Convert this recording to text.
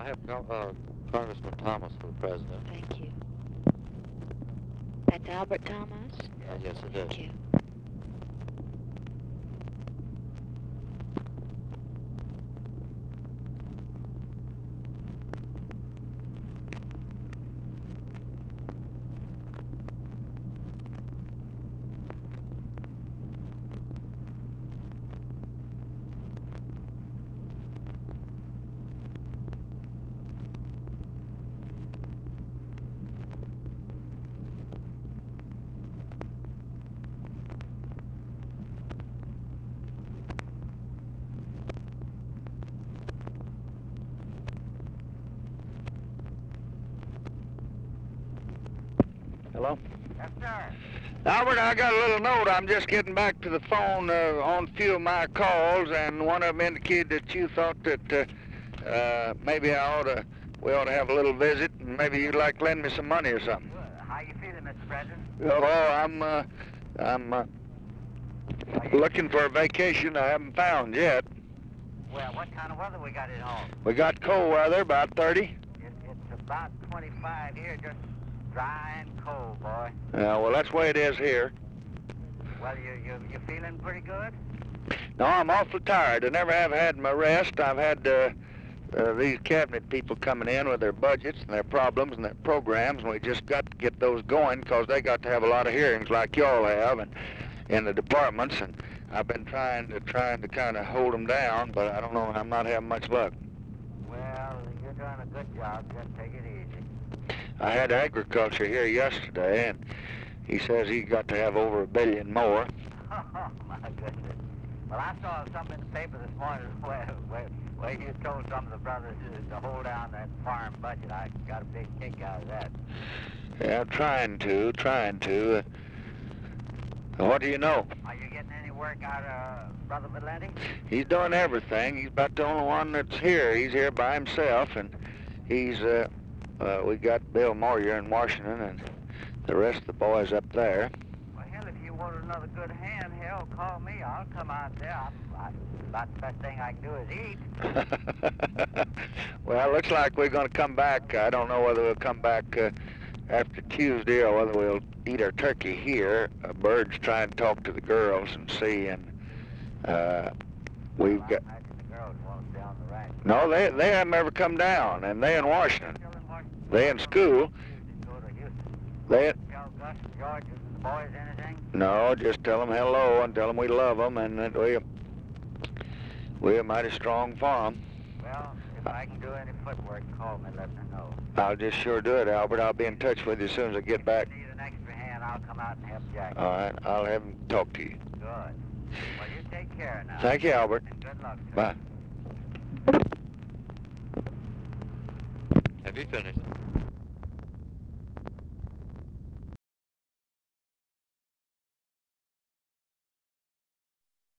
I have Congressman Thomas for the president. Thank you. That's Albert Thomas? Yes, it is. Thank you. Hello? Yes, sir. Albert, I got a little note. I'm just getting back to the phone on a few of my calls, and one of them indicated that you thought that maybe we ought to have a little visit, and maybe you'd like to lend me some money or something. Good. How you feeling, Mr. President? Oh, I'm looking for a vacation I haven't found yet. Well, what kind of weather we got at home? We got cold weather, about 30. It's about 25 here, just dry and cold, boy. Yeah, well, that's the way it is here. Well, you feeling pretty good? No, I'm awfully tired. I never have had my rest. I've had these cabinet people coming in with their budgets and their problems and their programs, and we just got to get those going because they got to have a lot of hearings like y'all have and in the departments, and I've been trying to kind of hold them down, but I don't know, I'm not having much luck. Well, you're doing a good job. Just take it easy. I had agriculture here yesterday, and he says he's got to have over $1 billion more. Oh, my goodness. Well, I saw something in the paper this morning where you told some of the brothers to hold down that farm budget. I got a big kick out of that. Yeah, trying to. What do you know? Are you getting any work out of Brother Valenti? He's doing everything. He's about the only one that's here. He's here by himself, and he's, we got Bill Moyer in Washington and the rest of the boys up there. Well, hell, if you want another good hand, hell, call me. I'll come out there. About the best thing I can do is eat. Well, looks like we're going to come back. I don't know whether we'll come back after Tuesday or whether we'll eat our turkey here. Bird's trying to talk to the girls and see, and we've got... I imagine the girls won't stay on the ranch. No, they haven't ever come down, and they in Washington. Still in Washington? They in school. Go to Houston. They... Tell Gus and George and the boys anything? No, just tell them hello and tell them we love them and that we're a mighty strong farm. Well, if I can do any footwork, call me, let me know. I'll just sure do it, Albert. I'll be in touch with you as soon as I get back. If you need an extra hand, I'll come out and help Jack. All right, I'll have him talk to you. Good. Well, you take care now. Thank you, Albert. And good luck, sir. Bye. Have you finished?